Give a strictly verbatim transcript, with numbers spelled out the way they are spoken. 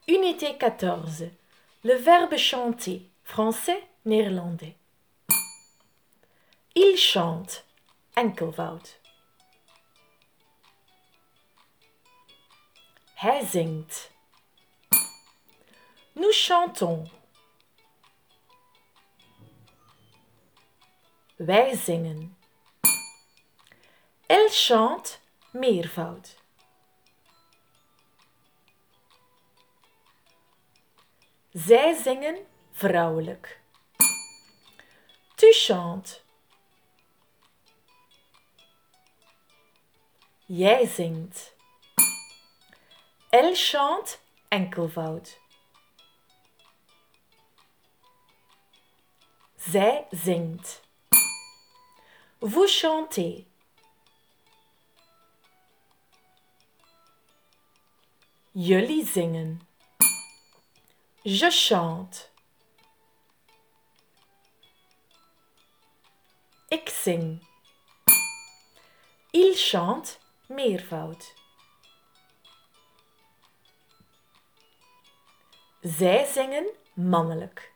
Unité quatorze. Le verbe chanter. Français, néerlandais. Il chante. Enkelvoud. Hij zingt. Nous chantons. Wij zingen. Elle chante. Meervoud. Zij zingen vrouwelijk. Tu chantes. Jij zingt. Elle chante enkelvoud. Zij zingt. Vous chantez. Jullie zingen. Je chante. Ik zing. Il chante meervoud. Zij zingen mannelijk.